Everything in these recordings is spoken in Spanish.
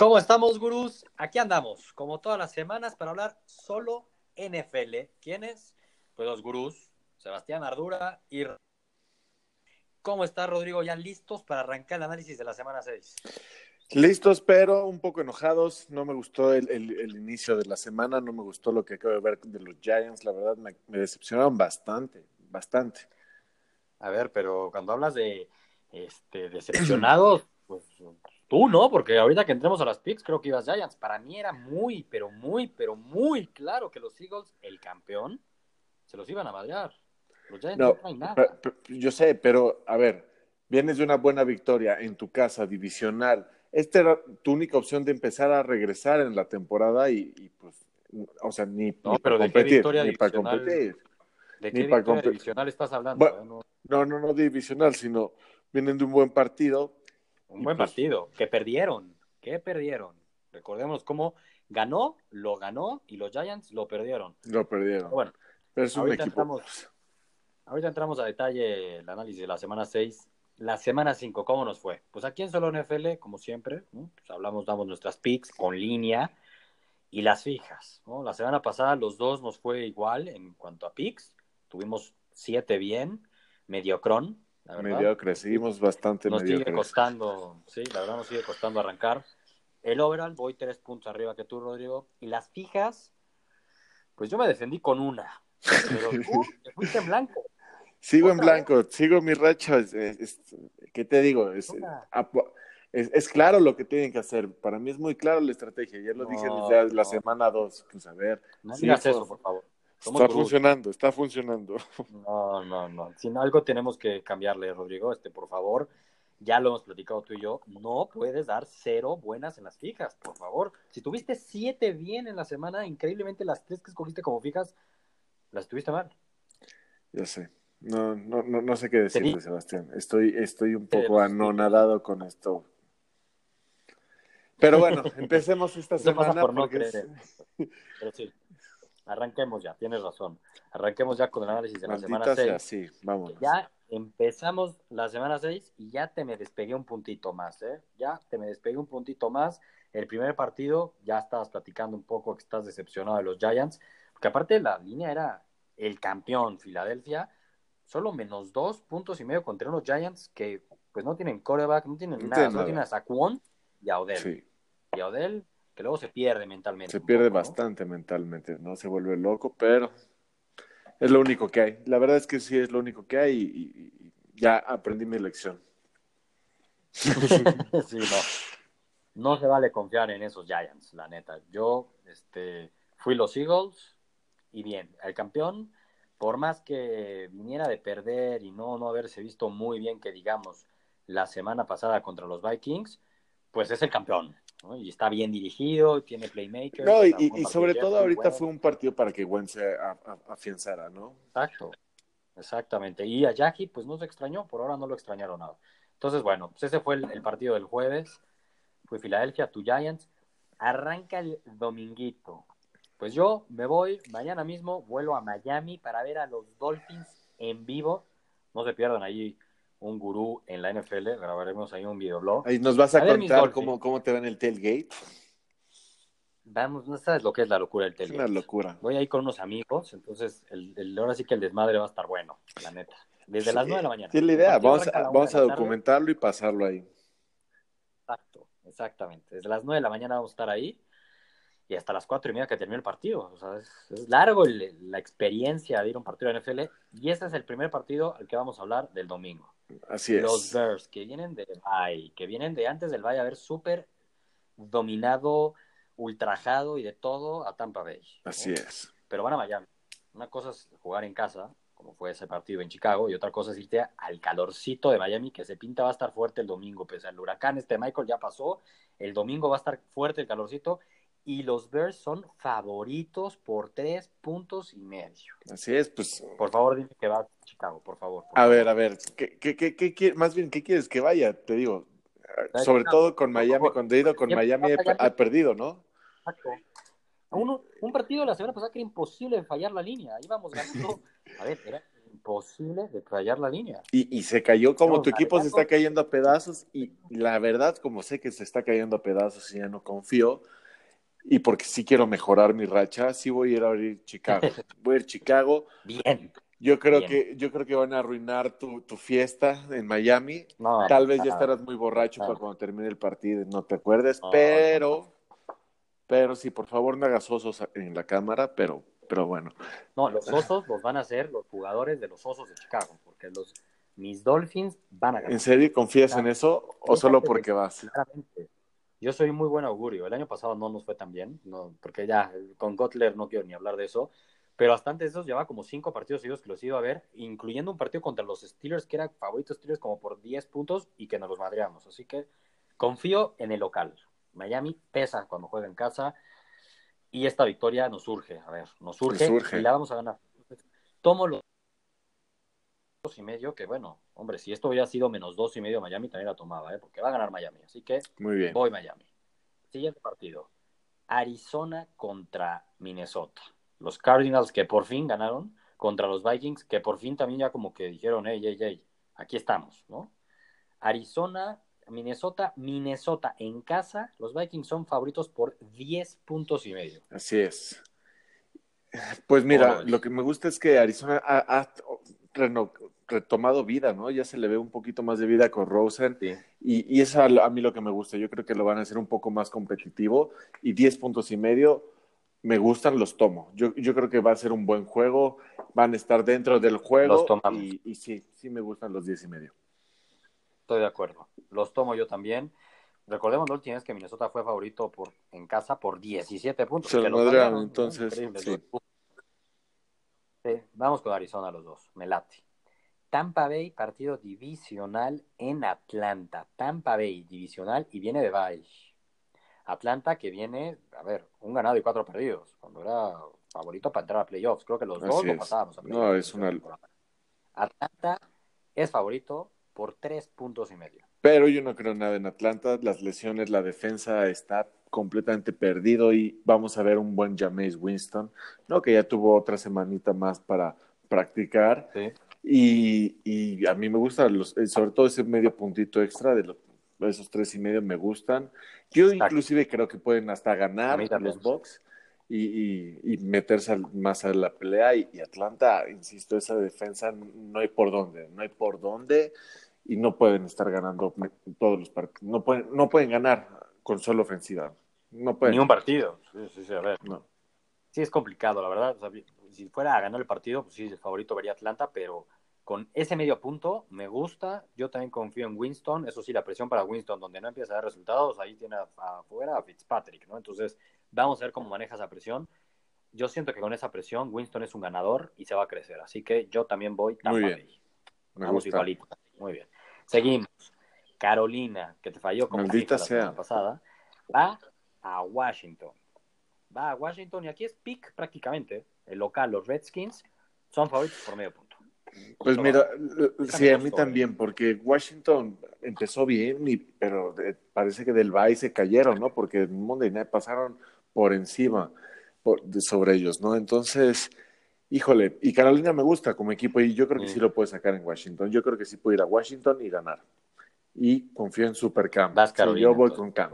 ¿Cómo estamos, gurús? Aquí andamos, como todas las semanas, para hablar solo NFL. ¿Quiénes? Pues los gurús, Sebastián Ardura y... ¿Cómo está, Rodrigo? ¿Ya listos para arrancar el análisis de la semana 6? Listos, pero un poco enojados. No me gustó el inicio de la semana, no me gustó lo que acabo de ver de los Giants. La verdad, me decepcionaron bastante. A ver, pero cuando hablas de decepcionados, pues tú, ¿no? Porque ahorita que entremos a las picks, creo que ibas Giants. Para mí era muy, pero muy claro que los Eagles, el campeón, se los iban a madrear. Los Giants no No, traen nada. yo sé, pero a ver, vienes de una buena victoria en tu casa divisional. Esta era tu única opción de empezar a regresar en la temporada y pues, o sea, No, ni para pero ¿de qué competir, victoria ni para divisional? competir, ¿De ni qué para victoria competir. divisional estás hablando? Bueno, No, no divisional, sino vienen de un buen partido un y buen pues partido. Que perdieron. ¿Qué perdieron? Recordemos cómo lo ganó y los Giants lo perdieron. lo Pero perdieron. bueno, Pero es un ahorita equipo. entramos, ahorita entramos a detalle el análisis de la semana 6. La semana 5, ¿cómo nos fue? Pues aquí en Solo NFL, como siempre, ¿no? Pues damos nuestras picks con línea y las fijas, ¿no? La semana pasada los dos nos fue igual en cuanto a picks. Tuvimos 7 bien, mediocrón, la verdad. Mediocre, seguimos bastante Nos sigue mediocres. costando, sí, la verdad nos sigue costando arrancar. El overall, voy 3 puntos arriba que tú, Rodrigo. Y las fijas, pues yo me defendí con una. Pero tú te fuiste en blanco. Sigo en Otra vez, blanco, sigo mi racha. ¿Qué te digo? una. Es claro lo que tienen que hacer. Para mí es muy claro la estrategia. Ya lo dije No, desde la no, semana 2. Pues a ver, no sí, digas eso, por favor. Somos está gurús. funcionando, está funcionando. No, no, no. Si no, algo tenemos que cambiarle, Rodrigo. Por favor, ya lo hemos platicado tú y yo. No puedes dar 0 buenas en las fijas, por favor. Si tuviste 7 bien en la semana, increíblemente las 3 que escogiste como fijas, las tuviste mal. Ya sé. No sé qué Te decirte, dije Sebastián. Estoy un de poco los Steelers. anonadado con esto. Pero bueno, empecemos esta Eso pasa semana por no porque creer en esto. Pero sí, arranquemos ya, tienes razón. Arranquemos ya con el análisis de la semana maldita sea 6. así. Que Vámonos. ya empezamos la semana 6 y ya te me despegué un puntito más, ¿eh? Ya te me despegué un puntito más. El primer partido, ya estabas platicando un poco que estás decepcionado de los Giants, porque aparte la línea era el campeón, Filadelfia, solo menos 2.5 contra unos Giants que pues no tienen quarterback, no tienen No nada, tiene solo tienen nada. a Saquon y a Odell. Sí. Y a Odell, que luego se pierde mentalmente Se un pierde poco, ¿no? bastante mentalmente, no se vuelve loco, pero es lo único que hay. La verdad es que sí es lo único que hay y ya aprendí mi lección. Sí, no. No se vale confiar en esos Giants, la neta. Yo fui los Eagles y bien, el campeón, por más que viniera de perder y no haberse visto muy bien, que digamos, la semana pasada contra los Vikings, pues es el campeón, ¿no? Y está bien dirigido, tiene playmakers, No, o sea, buen y partido sobre de todo Jeffery, ahorita bueno, fue un partido para que Gwen se afianzara, ¿no? exacto, exactamente. Y a Jackie, pues no se extrañó, por ahora no lo extrañaron nada. Entonces, bueno, pues ese fue el partido del jueves. Fue Filadelfia, tu Giants. Arranca el dominguito. Pues yo me voy mañana mismo, vuelo a Miami para ver a los Dolphins en vivo. No se pierdan ahí un gurú en la NFL, grabaremos ahí un videoblog. Ahí nos vas A a ver mis contar Dolphins. cómo te va en el tailgate. Vamos, no sabes lo que es la locura del Es una tailgate. locura. Voy ahí con unos amigos, entonces ahora sí que el desmadre va a estar bueno, la neta. Desde Sí, las 9 de la mañana. es la El idea. partido arranca a la 1 de Vamos a la tarde. documentarlo y pasarlo ahí. Exacto, exactamente. Desde las 9 de la mañana vamos a estar ahí. Y hasta las 4:30 que termine el partido. O sea, es largo la experiencia de ir a un partido de NFL. Y ese es el primer partido al que vamos a hablar del domingo. Así Los es. Bears, que vienen de bye, que vienen de antes del bye, haber súper dominado, ultrajado y de todo a Tampa Bay, Así ¿no? es. Pero van a Miami. Una cosa es jugar en casa, como fue ese partido en Chicago, y otra cosa es irte al calorcito de Miami, que se pinta va a estar fuerte el domingo, pese al huracán Michael ya pasó, el domingo va a estar fuerte el calorcito, y los Bears son favoritos por 3.5 puntos. Así es, pues. Por favor, dime que va a Chicago, por favor, por A favor. ver, más bien, ¿qué quieres que vaya? Te digo, Va a sobre Chicago. todo con No, Miami, cuando he ido porque con siempre va Miami a Miami. ha perdido, ¿no? Exacto. Un partido la semana pasada que era imposible fallar la línea. Íbamos ganando. A ver, era imposible de fallar la línea. Y se cayó como Estamos tu equipo se está marcando. cayendo a pedazos y la verdad, como sé que se está cayendo a pedazos y ya no confío, y porque sí quiero mejorar mi racha, sí voy a ir a abrir Chicago. Voy a ir a Chicago. Bien, Yo creo bien. que van a arruinar tu fiesta en Miami. No, Tal vez ya nada, estarás muy borracho para nada. cuando termine el partido y no te acuerdes, No, no, no. pero sí, por favor no hagas osos en la cámara, pero bueno. No, los osos los van a hacer los jugadores de los osos de Chicago, porque mis Dolphins van a ¿En ganar. serio O confías en sea, eso o solo déjate porque decir vas? claramente. Yo soy muy buen augurio. El año pasado no nos fue tan bien, no, porque ya con Kotler no quiero ni hablar de eso. Pero hasta antes de esos llevaba como 5 partidos seguidos que los he ido a ver, incluyendo un partido contra los Steelers, que era favorito Steelers como por 10 puntos y que nos los madreamos. Así que confío en el local. Miami pesa cuando juega en casa y esta victoria nos urge. A ver, nos Me urge y surge. la vamos a ganar. Tomo los 2.5, que bueno, hombre, si esto hubiera sido -2.5 Miami, también la tomaba, porque va a ganar Miami. Así que Muy bien. voy Miami. Siguiente partido. Arizona contra Minnesota. Los Cardinals que por fin ganaron contra los Vikings que por fin también ya como que dijeron, hey, aquí estamos, ¿no? Arizona, Minnesota en casa, los Vikings son favoritos por 10.5 puntos. Así es. Pues ¿Cómo lo mira, lo ves? que me gusta es que Arizona ha reno- retomado vida, ¿no? Ya se le ve un poquito más de vida con Rosen Sí. y eso a mí lo que me gusta. Yo creo que lo van a hacer un poco más competitivo y 10.5 puntos me gustan, los tomo. Yo creo que va a ser un buen juego, van a estar dentro del Los juego tomamos. y sí me gustan los 10.5. Estoy de acuerdo. Los tomo yo también. Recordemos la última vez que Minnesota fue favorito en casa por 17 puntos Se y los que los madrearon, madrearon, ¿no? entonces, Increíble. sí. Sí, vamos con Arizona los dos. Me late. Tampa Bay, partido divisional en Atlanta. Tampa Bay, divisional y viene de bye. Atlanta que viene, a ver, un ganado y 4 perdidos, cuando era favorito para entrar a playoffs. Creo que los dos Así lo es. pasábamos a No, playoffs al es inicio de la una. temporada. Atlanta es favorito por 3.5 puntos. Pero yo no creo nada en Atlanta. Las lesiones, la defensa está completamente perdido y vamos a ver un buen Jameis Winston, ¿no? Que ya tuvo otra semanita más para practicar. Sí, Y a mí me gusta, sobre todo ese medio puntito extra esos 3.5 me gustan. Yo exacto. inclusive creo que pueden hasta A mí ganar también. los Bucks y meterse más a la pelea. Y Atlanta, insisto, esa defensa no hay por dónde, no hay por dónde y no pueden estar ganando todos los partidos. No pueden ganar con solo ofensiva. No Ni pueden. un partido. Sí, sí, sí, a ver. No. Sí, es complicado, la verdad. O sea, si fuera a ganar el partido, pues sí, el favorito vería Atlanta, pero con ese medio punto me gusta. Yo también confío en Winston. Eso sí, la presión para Winston, donde no empieza a dar resultados, ahí tiene afuera a Fitzpatrick, ¿no? Entonces, vamos a ver cómo maneja esa presión. Yo siento que con esa presión, Winston es un ganador y se va a crecer. Así que yo también voy Muy Tampa bien. Bay. Me Vamos gusta. igualito. Muy bien. Seguimos. Carolina, que te falló como Maldita siempre la sea. semana pasada, va a Washington. Va a Washington y aquí es pick prácticamente. El local, los Redskins, son favoritos por medio punto. Pues Lo va. mira, Esta sí, me a mí gustó, ¿eh? también, porque Washington empezó bien, pero parece que del bye se cayeron, ¿no? Porque en Monday Night pasaron por encima sobre ellos, ¿no? Entonces, híjole, y Carolina me gusta como equipo y yo creo que sí Sí. lo puede sacar en Washington. Yo creo que sí puede ir a Washington y ganar. Y confío en Supercam. Vas Sí, yo Carolina, voy entonces. con Cam.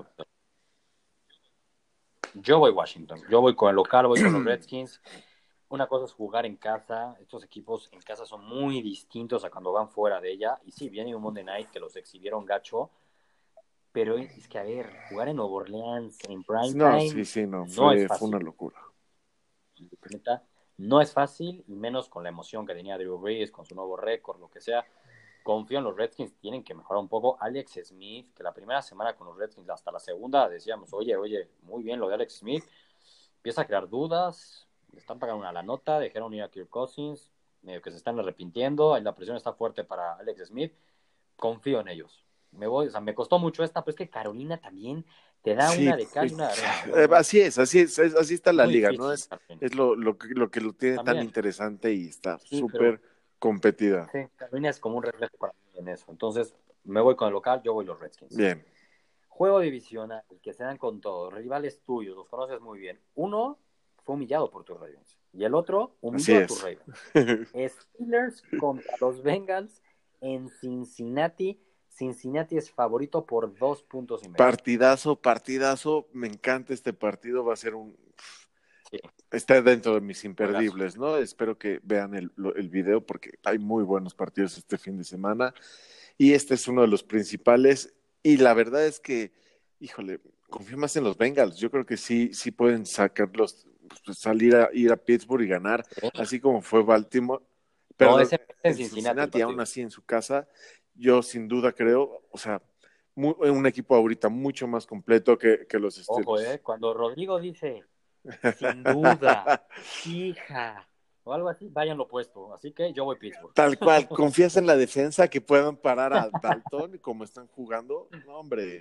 Yo voy Washington. Yo voy con el local, voy con los Redskins. Una cosa es jugar en casa. Estos equipos en casa son muy distintos a cuando van fuera de ella. Y sí, viene un Monday Night que los exhibieron gacho. Pero es que, a ver, jugar en Nueva Orleans en prime No, sí, time sí, no, no es fue una fácil. locura. Neta, no es fácil, y menos con la emoción que tenía Drew Brees, con su nuevo récord, lo que sea. Confío en los Redskins, tienen que mejorar un poco. Alex Smith, que la primera semana con los Redskins, hasta la segunda, decíamos, oye, muy bien lo de Alex Smith. Empieza a crear dudas, le están pagando una la nota, dejaron ir a Kirk Cousins, medio que se están arrepintiendo, ahí la presión está fuerte para Alex Smith. Confío en ellos. Me costó mucho esta, pero es que Carolina también te da Sí, una de cal y una de arena. No, no, así está la muy liga, ¿no? difícil, Es, Carolina. es lo que lo tiene tan También, interesante y está sí, pero súper competida. sí, Carolina es como un reflejo para mí en eso. Entonces, me voy con el local, yo voy los Redskins. Bien, Juego divisional, que se dan con todos, rivales tuyos, los conoces muy bien. Uno, fue humillado por tus Ravens. Y el otro Así humilló a tus es. Ravens. Steelers contra los Bengals en Cincinnati. Cincinnati es favorito por 2.5 puntos. Partidazo. Me encanta este partido. Va a ser Sí, está dentro de mis juegazo. imperdibles, ¿no? Espero que vean el video porque hay muy buenos partidos este fin de semana y este es uno de los principales y la verdad es que, híjole, confío más en los Bengals. Yo creo que sí pueden sacarlos, pues, ir a Pittsburgh y ganar, Sí. así como fue Baltimore, No, perdón, ese es en en Cincinnati el Cincinnati, aún partido. así en su casa. Yo sin duda creo, o sea, un equipo ahorita mucho más completo que los Ojo, Steelers. cuando Rodrigo dice sin duda, fija, o algo así, vayan lo opuesto. Así que yo voy Pittsburgh. Tal cual, ¿confías en la defensa que puedan parar a Dalton como están jugando? No, hombre.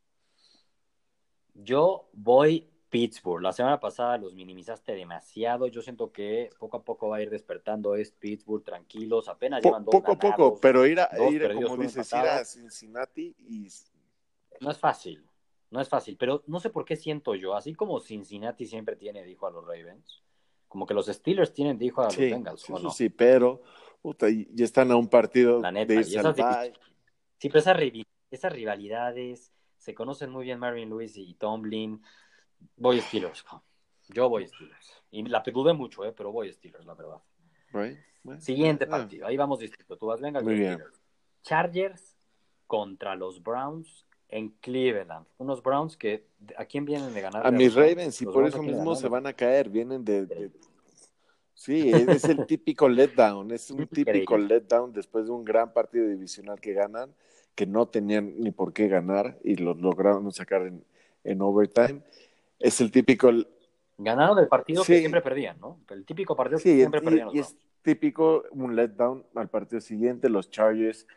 Yo voy Pittsburgh. La semana pasada los minimizaste demasiado. Yo siento que poco a poco va a ir despertando. Es Pittsburgh, tranquilos. Apenas llevan dos Poco a poco, ganados, pero dos como perdidos, uno dices, ir a empatado. Cincinnati y No es fácil. No es fácil. Pero no sé por qué siento yo. Así como Cincinnati siempre tiene dijo a los Ravens, como que los Steelers tienen dijo a los sí, Bengals, sí, ¿o eso no? sí, pero puta, ya están a un partido La de neta. Y irse al esas bye. sí, pero esas rivalidades se conocen muy bien Marvin Lewis y Tomlin. Voy Steelers. Yo voy Steelers. Y la dudé mucho, pero voy Steelers, la verdad. Right? Bueno, Siguiente partido. Ahí vamos distinto. Tú vas Bengals, muy yo bien. Steelers. Chargers contra los Browns en Cleveland. Unos Browns que ¿a quién vienen de A ganarle a mis los Browns? Ravens y Los por Browns a eso quién le mismo se ganaron. van a caer, vienen Increíble. Sí, es el típico letdown, es un típico Increíble. letdown después de un gran partido divisional que ganan, que no tenían ni por qué ganar y lo lograron sacar en overtime. Es el típico, Ganaron el partido que sí, siempre perdían, ¿no? El típico partido que sí, siempre perdían los y es Browns. típico un letdown al partido siguiente. Los Chargers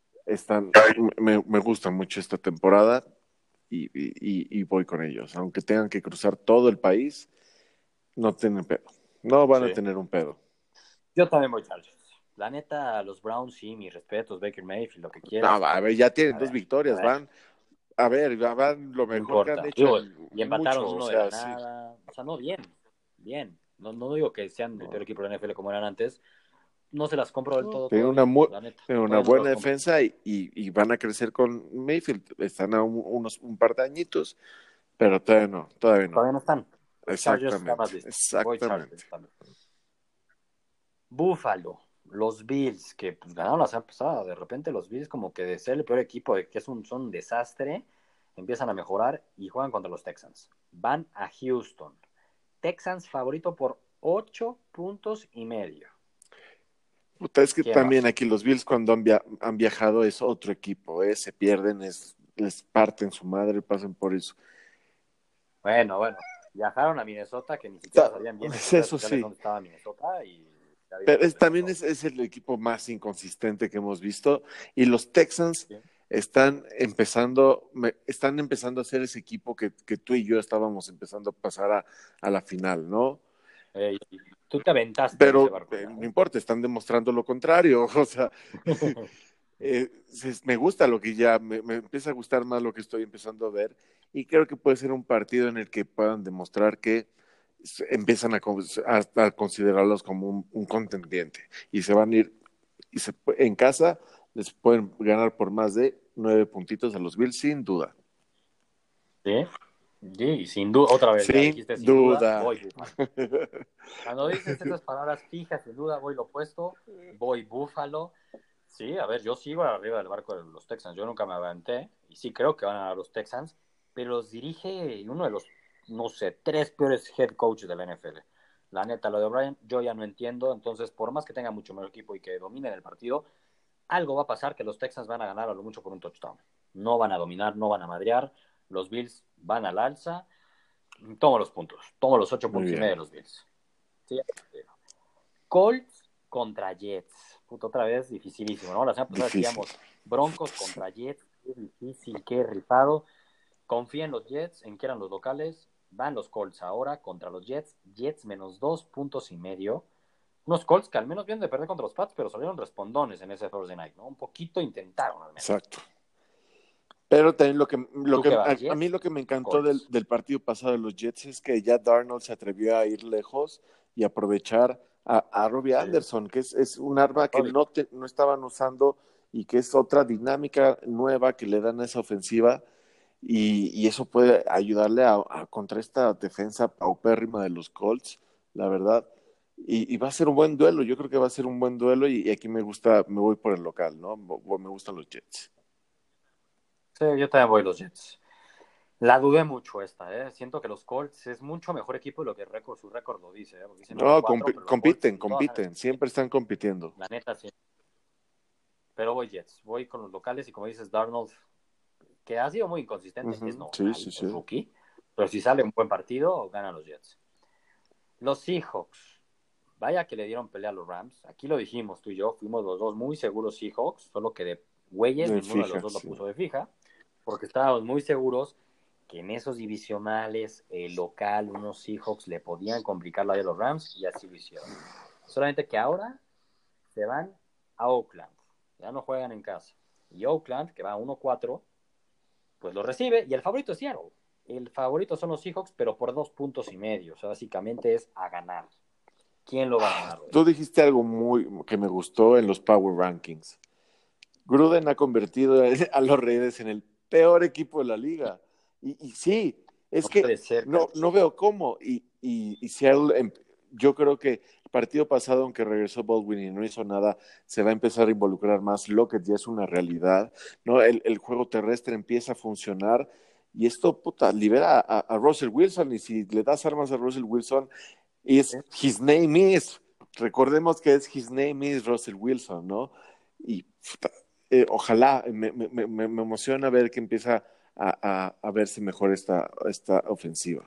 me gustan mucho esta temporada y voy con ellos. Aunque tengan que cruzar todo el país, no tienen pedo, no van a Sí. tener un pedo. Yo también voy Chargers. La neta, los Browns, sí, mis respetos, Baker Mayfield, lo que No, quieras, a ver, pero ya tienen a dos ver, a victorias, ver. ya van lo No mejor que han importa. hecho Digo, en y empataron mucho, o uno de la sea, sí. nada. O sea, no, bien, bien. No, no digo que sean el peor No, equipo de la NFL como eran antes. No se las compro del no, todo todavía, la neta. tienen una Todavía no se buena las compro. defensa y van a crecer con Mayfield. Están a un par de añitos, pero todavía no. Todavía no están. Los Chargers están Exactamente, más listos. Voy exactamente. Chargers también. Buffalo. Los Bills, que pues, ganaron la semana pasada. De repente los Bills como que de ser el peor equipo, de que son un desastre, empiezan a mejorar y juegan contra los Texans. Van a Houston. Texans favorito por 8.5 puntos. Puta, es que ¿Quién también vas? aquí los Bills cuando han viajado es otro equipo, se pierden, les parten su madre, pasan por eso. Bueno. Viajaron a Minnesota, que ni siquiera sabían bien en sus redes Eso sociales sí, dónde estaba Minnesota y ya vimos pero lo que también pasó. es el equipo más inconsistente que hemos visto. Y los Texans ¿Sí? están empezando a ser ese equipo que tú y yo estábamos empezando a pasar a la final, ¿no? Tú te aventaste en ese Pero barco ya, no importa, están demostrando lo contrario. O sea, me gusta lo que me empieza a gustar más lo que estoy empezando a ver. Y creo que puede ser un partido en el que puedan demostrar que empiezan a considerarlos como un contendiente y se van a ir en casa les pueden ganar por más de 9 puntitos a los Bills sin duda. ¿Sí? Sí, sin duda, otra vez, ya Sin dijiste sin duda, duda. voy Búfalo. Cuando dices esas palabras fijas, sin duda voy lo opuesto, voy Búfalo. Sí, a ver, yo sigo arriba del barco de los Texans, yo nunca me aventé, y sí creo que van a los Texans, pero los dirige uno de los, no sé, tres peores head coaches de la NFL. La neta, lo de O'Brien, yo ya no entiendo, entonces, por más que tenga mucho mejor equipo y que dominen el partido, algo va a pasar que los Texans van a ganar a lo mucho por un touchdown. No van a dominar, no van a madrear, los Bills van al alza. Tomo los puntos, tomo los ocho Muy puntos y medio bien. de los Bills. Sí. Colts contra Jets. Puta, otra vez dificilísimo, ¿no? La semana pasada Difícil. decíamos Broncos contra Jets. Qué difícil, qué rifado. Confía en los Jets, en que eran los locales. Van los Colts ahora contra los Jets. Jets menos 2.5 puntos. Unos Colts que al menos vienen de perder contra los Pats, pero salieron respondones en ese Thursday night, ¿no? Un poquito intentaron al menos. Exacto. Pero también ¿Tú qué vas, a mí Jets lo que me o encantó Colts? del partido pasado de los Jets es que ya Darnold se atrevió a ir lejos y aprovechar a Robbie Sí, Anderson, que es un arma que Robbie. no estaban usando y que es otra dinámica nueva que le dan a esa ofensiva y eso puede ayudarle contra esta defensa paupérrima de los Colts, la verdad. Y va a ser un buen duelo, yo creo que va a ser un buen duelo y aquí me voy por el local, ¿no? Me gustan los Jets. Sí, yo también voy los Jets. La dudé mucho esta, ¿eh? Siento que los Colts es mucho mejor equipo de lo que su récord lo dice, ¿eh? Porque dicen No, 1-4, pero los Colts en todas han compiten, siempre están compitiendo. la neta sí. Pero voy Jets, voy con los locales y como dices, Darnold, que ha sido muy inconsistente, es Ujú, sí, normal, sí, sí. es rookie, pero si sale un buen partido, ganan los Jets. Los Seahawks, vaya que le dieron pelea a los Rams, aquí lo dijimos tú y yo, fuimos los dos muy seguros Seahawks, solo que de güeyes De ninguno de los fija, dos lo sí. puso de fija, porque estábamos muy seguros que en esos divisionales local unos Seahawks le podían complicar la vida a los Rams y así lo hicieron. Solamente que ahora se van a Oakland, ya no juegan en casa. Y Oakland, que va 1-4, pues lo recibe y el favorito es Seattle. El favorito son los Seahawks, pero por 2.5 puntos. O sea, básicamente es a ganar. ¿Quién lo va a ganar hoy? Tú dijiste algo muy que me gustó en los Power Rankings. Gruden ha convertido a los Raiders en el peor equipo de la liga. Y sí, es No que puede ser, no veo cómo. Y Seattle, yo creo que el partido pasado, aunque regresó Baldwin y no hizo nada, se va a empezar a involucrar más. Lockett ya es una realidad, ¿no? El juego terrestre empieza a funcionar. Y esto, puta, libera a Russell Wilson. Y si le das armas a Russell Wilson, his name is. Recordemos que es his name is Russell Wilson, ¿no? Y puta, ojalá, me emociona ver que empieza a verse mejor esta ofensiva.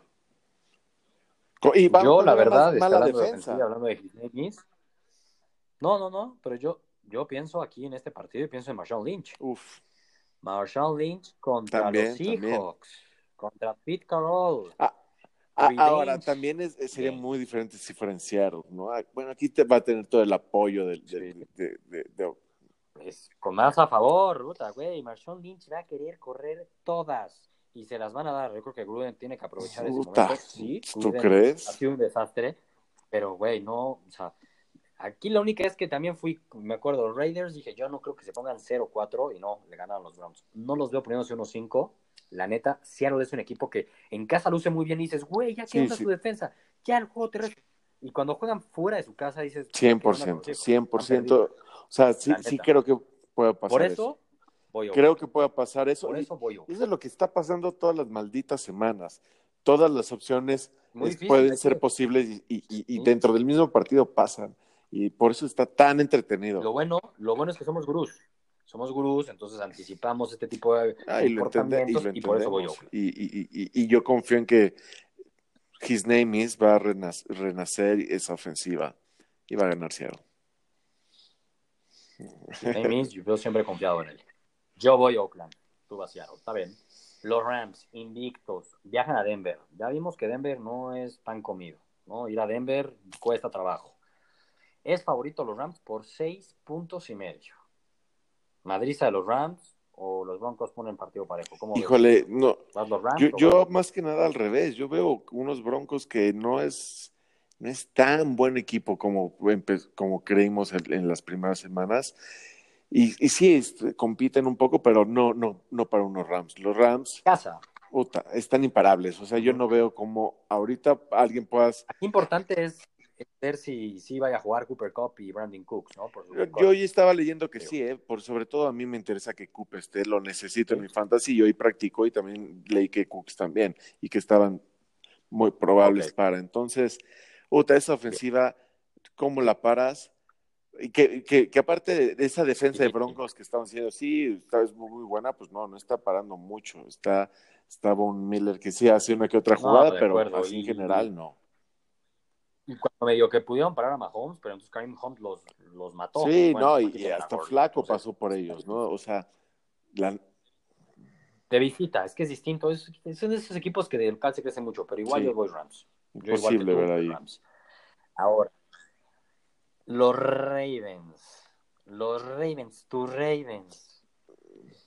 Y van Yo, la contra una verdad, es que mala hablando de ofensiva, defensa. hablando de Gisnemis, no, pero yo pienso aquí en este partido y pienso en Marshawn Lynch. Uf, Marshawn Lynch contra los también. Seahawks, contra Pete Carroll, Ah, ahora, Revenge también sería Game. muy diferente si fuera en Seattle, ¿no? Bueno, aquí te va a tener todo el apoyo Sí. de Es con más a favor, puta, güey. Marshawn Lynch va a querer correr todas y se las van a dar. Yo creo que Gruden tiene que aprovechar ese puta. momento. Sí, ¿Tú Gruden ha crees? sido un desastre, pero, güey, no, o sea, aquí la única es que también me acuerdo, los Raiders, dije, yo no creo que se pongan 0-4 y no, le ganaron los Browns. No los veo poniéndose 1-5. La neta, Seattle es un equipo que en casa luce muy bien y dices, güey, ya qué Sí, onda sí. su defensa, ya el juego terrestre. Y cuando juegan fuera de su casa dices, cien ¿qué por onda con los ciento Seahawks? cien por Han perdido, ciento O sea, la sí neta. creo que pueda Por pasar eso. eso voy a Creo Oakland. que pueda pasar eso. Por Y eso voy a eso Oakland. es lo que está pasando todas las malditas semanas. Todas las opciones Muy difícil, pueden hay ser que. posibles y Sí. dentro del mismo partido pasan. Y por eso está tan entretenido. Lo bueno es que somos gurús. Somos gurús, entonces anticipamos este tipo de Y lo comportamientos y por eso voy a entendemos. Oakland. Y yo confío en que His Name Is va a renacer esa ofensiva y va a ganar Seattle. His name is, yo siempre he confiado en él. Yo voy a Oakland. Tú vas a Seattle, está bien. Los Rams, invictos, viajan a Denver. Ya vimos que Denver no es pan comido, ¿no? Ir a Denver cuesta trabajo. Es favorito los Rams por 6.5 puntos. Madriza de los Rams o los Broncos ponen partido parejo. ¿Cómo ves Híjole, esto? no, ¿Vas los Rams o vas yo los... más que nada al revés, yo veo unos Broncos que no es tan buen equipo como creímos en las primeras semanas. Y sí, compiten un poco, pero no para unos Rams. Los Rams, Casa? puta, están imparables. O sea, yo Uh-huh. no veo cómo ahorita alguien pueda. Aquí importante es ver si vaya a jugar Cooper Cup y Brandon Cooks, ¿no? Por su Yo récord. hoy estaba leyendo que Digo, sí, sobre todo a mí me interesa que Cook esté, lo necesito en ¿sí? mi fantasy y hoy practico y también leí que Cooks también y que estaban muy Ok, probables para. Entonces, esa bien. ofensiva, ¿cómo la paras? Y que aparte de esa defensa de Difícil. Broncos que estaban diciendo, sí, es muy buena, pues no está parando mucho. Está Von Miller que sí hace una que otra No, jugada, de pero acuerdo. así en general Y, no. y cuando medio que pudieron parar a Mahomes, pero entonces Kareem Hunt los mató. Sí, Bueno, no, aquí y tienen a hasta Gurley, Flaco entonces pasó por está ellos, ¿no? difícil. O sea, la, De visita, es que es distinto. Son de esos equipos que de local se crecen mucho, pero igual yo sí, voy Rams. Yo igual que imposible tú, ver voy ahí. Rams. Ahora, los Ravens. Los Ravens, tus Ravens.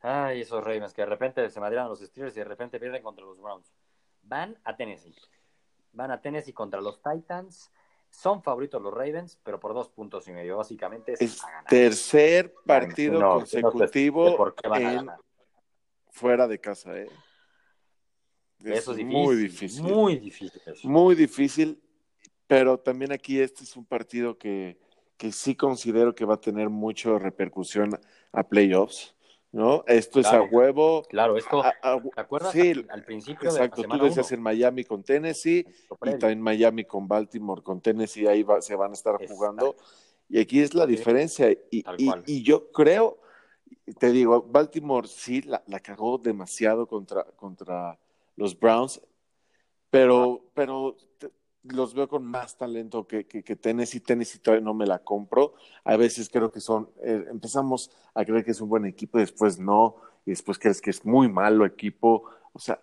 Ay, esos Ravens que de repente se madrean los Steelers y de repente pierden contra los Browns. Van a Tennessee. Van a Tennessee contra los Titans. Son favoritos los Ravens, pero por 2.5 puntos. Básicamente es Es a ganar. tercer Me partido imagino que consecutivo por qué van a en ganar. fuera de casa, ¿eh? Es Eso es muy difícil, difícil, muy difícil eso. muy difícil, pero también aquí este es un partido que sí considero que va a tener mucha repercusión a playoffs, ¿no? Esto es a Claro, huevo. claro, esto, ¿te acuerdas Sí, al principio de la exacto. Tú semana decías 1? en Miami con Tennessee Lo y previo. también Miami con Baltimore, con Tennessee, ahí se van a estar jugando. Exacto, Y aquí es la sí, diferencia. tal cual. Y yo creo, te digo, Baltimore sí la cagó demasiado contra los Browns, pero los veo con más talento que Tennessee. Tennessee todavía no me la compro. A veces creo que empezamos a creer que es un buen equipo y después no, y después crees que es muy malo equipo. O sea,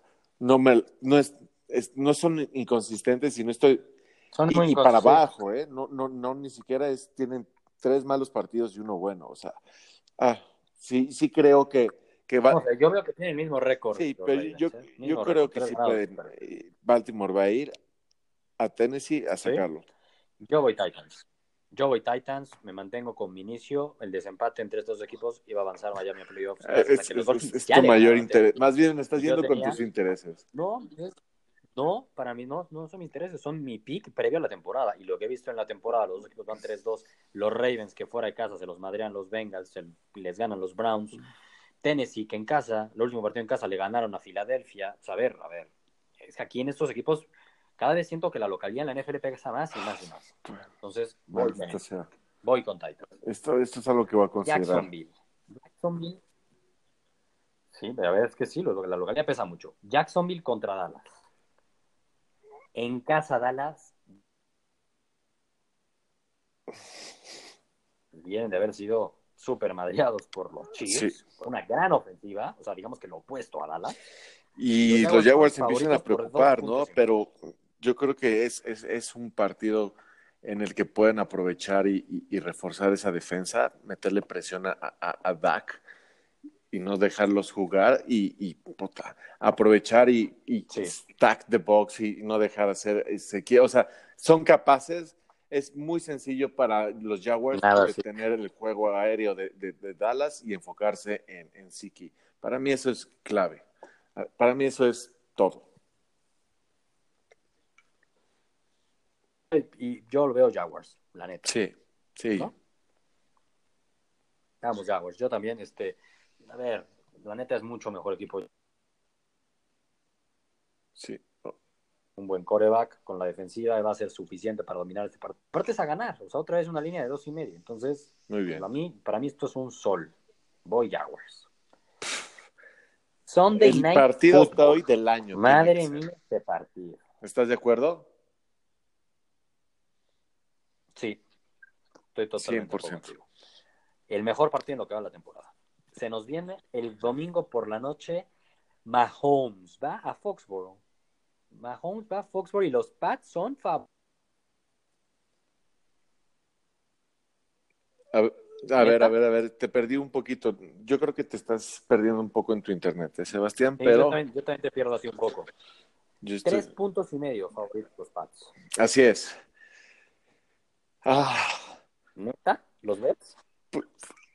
no son inconsistentes y no estoy, Son muy y para inconscientes. abajo, ¿eh? No, ni siquiera tienen 3 malos partidos y uno bueno. O sea, ah, sí creo que va. O sea, yo veo que tienen el mismo récord Sí, los pero Ravens, ¿eh? yo Mismo creo récord, que 3 sí ganados, pueden. 2 perdidos. Baltimore va a ir a Tennessee a ¿Sí? sacarlo. Yo voy Titans. Yo voy Titans, me mantengo con mi inicio. El desempate entre estos dos equipos iba a avanzar Miami a playoffs gracias a que los Dolphins Es ya tu le mayor ganaron a interés. Tennessee. Más bien me estás Y yo yendo con tenía, tus intereses. no, no, para mí no son mis intereses, son mi pick previo a la temporada. Y lo que he visto en la temporada, los dos equipos van 3-2. Los Ravens, que fuera de casa se los madrean los Bengals, les ganan los Browns. Tennessee, que en casa, el último partido en casa, le ganaron a Filadelfia. O sea, a ver, es que aquí en estos equipos, cada vez siento que la localidad en la NFL pesa más y más y más. Entonces, Maldita sea. voy con Titans. Esto es algo que voy a considerar. Jacksonville. Jacksonville, sí, a ver, es que sí, la localidad pesa mucho. Jacksonville contra Dallas. En casa, Dallas vienen de haber sido súper madreados por los Sí. Chiefs, por una gran ofensiva, o sea, digamos que lo opuesto a Dallas. Y los Y los Jaguars son Jaguars se empiezan a favoritos por dos preocupar, ¿no? puntos y medio. Pero yo creo que es un partido en el que pueden aprovechar y reforzar esa defensa, meterle presión a Dak y no dejarlos jugar puta, aprovechar y Sí, stack the box y no dejar hacer o sea, son capaces. Es muy sencillo para los Jaguars nada así. detener el juego aéreo de Dallas y enfocarse en Siki. Para mí eso es clave. Para mí eso es todo. Y yo lo veo Jaguars, la neta, Sí, sí, ¿no? Vamos, Jaguars. Yo también, a ver, la neta es mucho mejor equipo. sí. Un buen coreback con la defensiva va a ser suficiente para dominar este partido. Aparte es a ganar, o sea, otra vez una línea de 2.5. Entonces, Muy bien. para mí esto es un sol. Voy Jaguars. Sunday El Night partido hasta Football. hoy del año tiene que Madre ser. mía, este partido. ¿Estás de acuerdo? Sí, estoy Cien totalmente de por acuerdo ciento. contigo. El mejor partido en lo que va la temporada. Se nos viene el domingo por la noche. Mahomes va a Foxborough. Mahomes va a Foxborough y los Pats son favoritos. A Neta. ver, te perdí un poquito. Yo creo que te estás perdiendo un poco en tu internet, Sebastián, Sí, pero yo también te pierdo así un poco. yo estoy... 3.5 favoritos los Pats. Así es. Ah, ¿Neta? ¿Los ves? pu-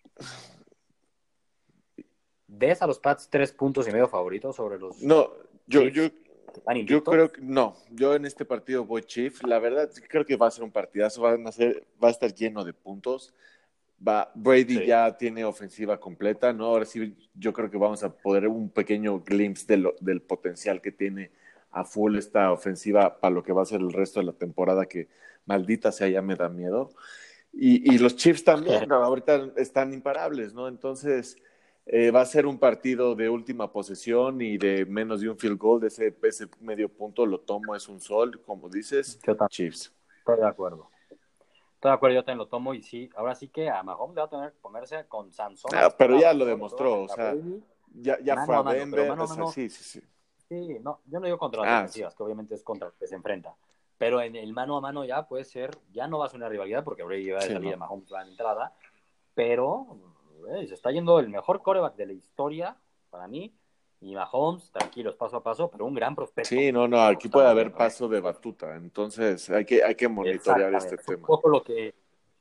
¿Ves a los Pats 3.5 favoritos sobre los no, Chiefs que están yo invictos? creo que no. Yo en este partido voy Chief. La verdad, creo que va a ser un partidazo. Va a estar lleno de puntos. Brady Sí. ya tiene ofensiva completa, ¿no? Ahora sí, yo creo que vamos a poder un pequeño glimpse del potencial que tiene a full esta ofensiva para lo que va a ser el resto de la temporada, que maldita sea, ya me da miedo. Y los Chiefs también, ¿no? Ahorita están imparables, ¿no? Entonces, va a ser un partido de última posesión y de menos de un field goal, de ese medio punto lo tomo, es un sol, como dices, Yo también Chiefs. estoy de acuerdo. Estoy de acuerdo, yo también lo tomo y sí, ahora sí que a Mahomes le va a tener que ponerse con Sansón a las Pero ya palabras, lo ¿no? Le va a demostró, o poner a sea, Brady ya fue mano a a mano, pero Denver, mano o a sea, mano, sí. sí, no, yo no digo contra las Sí. defensivas, que obviamente es contra el que se enfrenta, pero en el mano a mano ya puede ser, ya no va a ser una rivalidad porque Brady va de Sí, salida, no. Mahomes va de entrada, pero Se está yendo el mejor quarterback de la historia, para mí, y Mahomes, tranquilos, paso a paso, pero un gran prospecto. Sí, no, Como aquí puede estamos haber viendo, ¿eh? paso de batuta, entonces hay que monitorear este Exactamente. Fue un tema. poco lo que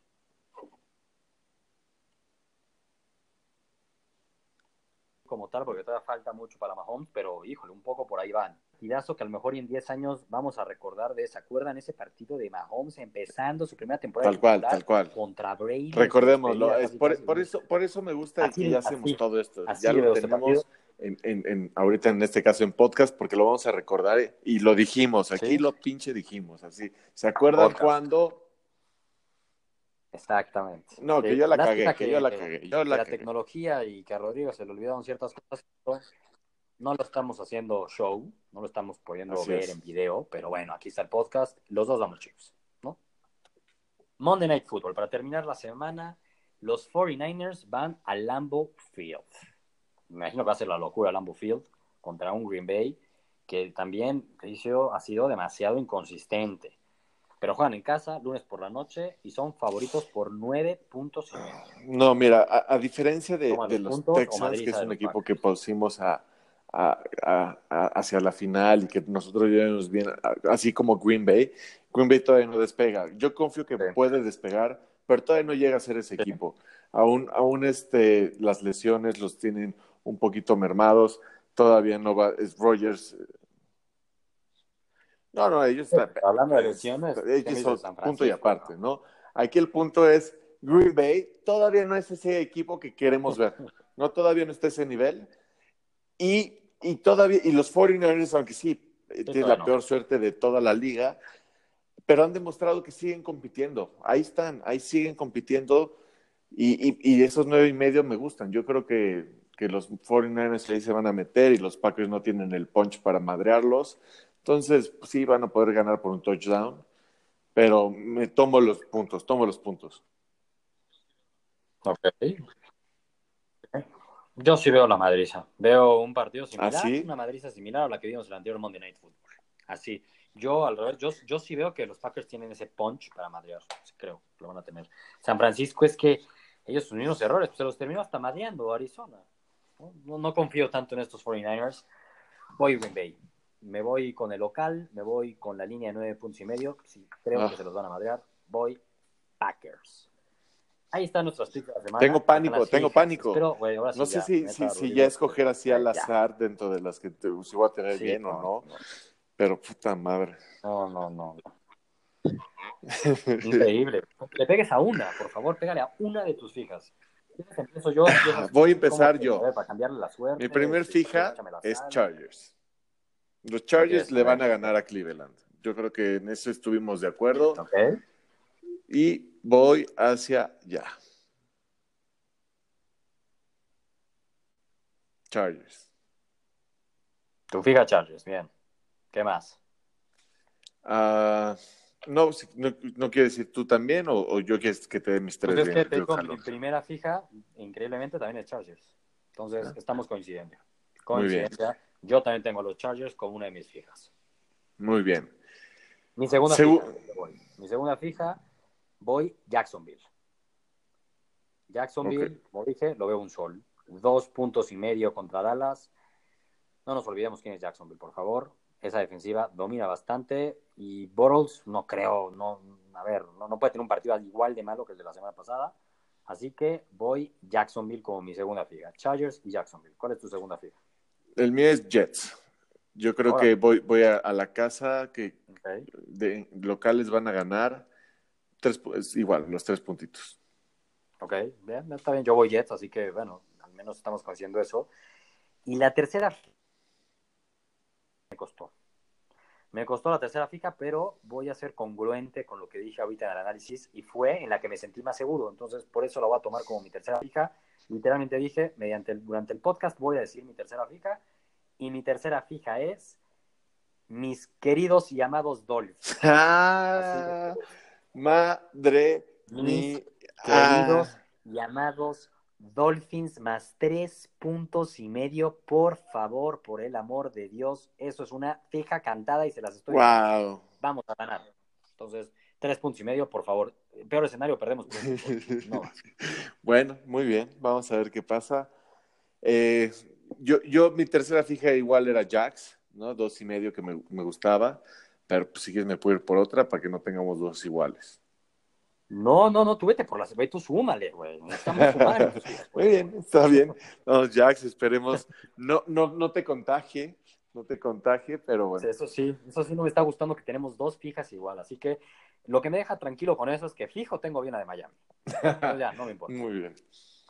como tal, porque todavía falta mucho para Mahomes, pero híjole, un poco por ahí van. Partidazo que a lo mejor en 10 años vamos a recordar ¿se acuerdan ese partido de Mahomes empezando su primera temporada de Tal titular cuál. contra Brady en su Recordémoslo, despedida casi casi? por eso me gusta que ya hacemos Así, todo esto. Ya así lo veo ese partido. tenemos ahorita en este caso en podcast, porque lo vamos a recordar y lo dijimos, aquí Sí, lo pinche dijimos, así. ¿Se acuerdan podcast. cuando? Exactamente. No, que Sí. yo la Lástima cagué, que yo la cagué, yo que la la cagué. tecnología y que a Rodrigo se le olvidaron ciertas cosas, pero no lo estamos haciendo show, no lo estamos pudiendo Así ver es. en video, pero bueno, aquí está el podcast, los dos damos chicos, ¿no? Monday Night Football, para terminar la semana, los 49ers van a Lambeau Field. Me imagino que va a ser la locura Lambeau Field contra un Green Bay que también ha sido demasiado inconsistente. Pero juegan en casa, lunes por la noche, y son favoritos por 9.5. No, mira, a diferencia ¿Toma de los los puntos o Texans, que es madriza de un los equipo que Packers? pusimos hacia la final y que nosotros llevamos bien, así como Green Bay todavía no despega. Yo confío que Sí, puede despegar, pero todavía no llega a ser ese sí. equipo. Aún las lesiones los tienen un poquito mermados. Todavía no va, es Rogers. No, Hablando de lesiones, ¿qué ellos me dices son de San punto y Francisco, aparte, no? ¿no? Aquí el punto es, Green Bay todavía no es ese equipo que queremos ver, ¿no? Todavía no está a ese nivel. Y los 49ers, aunque sí, Sí, tienen todavía la no. peor suerte de toda la liga, pero han demostrado que siguen compitiendo. Ahí están, ahí siguen compitiendo. Y esos 9.5 me gustan. Yo creo que los 49ers ahí se van a meter y los Packers no tienen el punch para madrearlos. Entonces, pues, sí, van a poder ganar por un touchdown, pero me tomo los puntos, tomo los puntos. Ok. Yo sí veo la madriza. Veo un partido similar, Así, una madriza similar a la que vimos en el anterior Monday Night Football. Así. Yo, al revés, yo sí veo que los Packers tienen ese punch para madrear. Creo que lo van a tener. San Francisco es que ellos sus mismos errores, pues, se los terminó hasta madreando Arizona. No confío tanto en estos 49ers. Voy Green Bay. Me voy con el local, me voy con la línea de 9.5 puntos. Sí, creo que se los van a madrear. Voy Packers. Ahí están nuestras picks de la semana. tengo Tocan las pánico, tengo fijas. pánico. Espero, güey, ahora No sí sé ya, neta, si ya Rodrigo. escoger así al Ya. azar dentro de las que si voy a tener Sí, bien o no, no, no, pero puta madre. no. Increíble. Le pegues a una, por favor, pégale a una de tus fijas. Empiezo yo, empiezas Voy a tú, ¿cómo empezar quieres? A yo. ver, para cambiarle la Mi suerte, primer si quieres fija échame la es sal. Chargers. Los Chargers Empieza, le a ver. van a ganar a Cleveland. Yo creo que en eso estuvimos de acuerdo Ok. y voy hacia allá. Chargers. Tu fija Chargers, bien. ¿Qué más? Ah, no, no quiero decir tú también o yo quieres que te dé mis Pues tres es que te de un digo, mi jalón. primera fija, increíblemente, también es Chargers. Entonces, ¿Ah? estamos coincidiendo. Muy bien, Coincidencia. Yo también tengo los Chargers como una de mis fijas. muy bien. Mi segunda Segu- fija, mi segunda fija, voy Jacksonville. ok. Jacksonville, como dije, lo veo un sol. 2.5 puntos contra Dallas. No nos olvidemos quién es Jacksonville, por favor. Esa defensiva domina bastante y Bortles no creo, a ver, no puede tener un partido igual de malo que el de la semana pasada. Así que voy Jacksonville como mi segunda fija. Chargers y Jacksonville. ¿Cuál es tu segunda fija? El mío es Jets. Yo creo Ahora, que voy a la casa que okay. de locales van a ganar. Es igual, los 3 puntitos. Ok, bien, está bien. Yo voy Jets, así que bueno, al menos estamos consiguiendo eso. Y la tercera me costó. Me costó la tercera fija, pero voy a ser congruente con lo que dije ahorita en el análisis y fue en la que me sentí más seguro. Entonces, por eso la voy a tomar como mi tercera fija. Literalmente dije, durante el podcast voy a decir mi tercera fija y mi tercera fija es mis queridos y amados Dolphins. Así de ¡Ah! Madre mis mía. queridos y amados Dolphins más 3.5 puntos. Por favor, por el amor de Dios, eso es una fija cantada y se las estoy diciendo. Wow. Vamos a ganar. Entonces, 3.5 puntos, por favor. Peor escenario, perdemos por un punto. No más. Bueno, muy bien. Vamos a ver qué pasa. Mi tercera fija igual era Jax, ¿no? 2.5 que me gustaba. Pero pues, si quieres me puedo ir por otra para que no tengamos dos iguales. No, tú vete por las, ve, tú súmale, güey. Necesitamos sumar en tus fijas, por Muy bien, favor. está bien. Vamos, Jax, esperemos. No te contagie, no te contagie, pero Sí, bueno. eso sí no me está gustando que tenemos dos fijas igual. Así que lo que me deja tranquilo con eso es que fijo tengo bien a de Miami. Entonces ya, no me importa. Muy bien.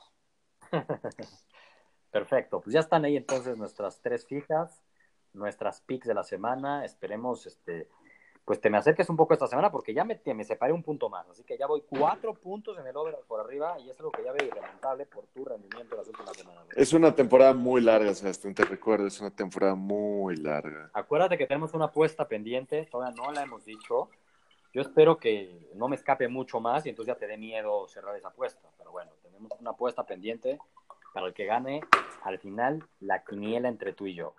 Perfecto, pues ya están ahí entonces nuestras tres fijas, nuestras picks de la semana. Esperemos, pues te me acerques un poco esta semana porque ya me separé un punto más. Así que ya voy 4 puntos en el over por arriba y es algo que ya veo irremontable por tu rendimiento en las últimas semanas, güey. Es una temporada muy larga, Sebastián, te recuerdo, es una temporada muy larga. Acuérdate que tenemos una apuesta pendiente, todavía no la hemos dicho. Yo espero que no me escape mucho más y entonces ya te dé miedo cerrar esa apuesta. Pero bueno, tenemos una apuesta pendiente para el que gane al final la quiniela entre tú y yo.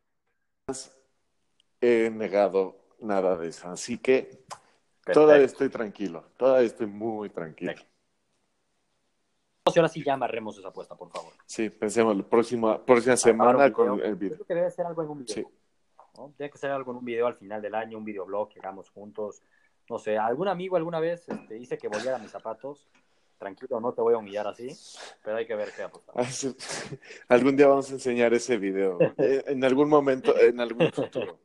He negado nada de eso, así que todavía Perfecto. estoy tranquilo, todavía estoy muy tranquilo. Perfecto. Y ahora sí ya amarremos esa apuesta, por favor. Sí, pensemos, la próxima A grabar un semana con video. el Yo video. creo que debe ser algo en un video, Sí. ¿no? Debe ser algo en un video al final del año, un videoblog que hagamos juntos. No sé, algún amigo alguna vez hice que volviera mis zapatos. Tranquilo, no te voy a humillar así, pero hay que ver qué apostamos. Algún día vamos a enseñar ese video, en algún momento, en algún futuro.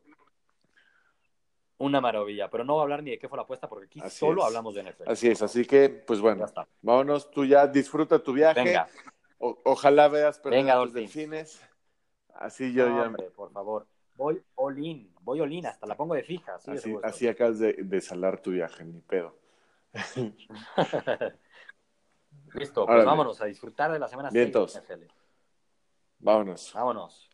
Una maravilla, pero no voy a hablar ni de qué fue la apuesta porque aquí Así solo es, hablamos de NFL, así por es, favor. así que, pues Ya bueno, está. vámonos, tú ya disfruta tu viaje, Venga, ojalá veas perder venga, a tus Dolphins. delfines, así yo No, ya, hombre, por favor. Voy all in, hasta la pongo de fija, así de seguro estoy. así acabas de salar tu viaje, ni pedo. Listo, pues Órale, vámonos a disfrutar de la semana 6 de vientos, NFL. vámonos. Vámonos.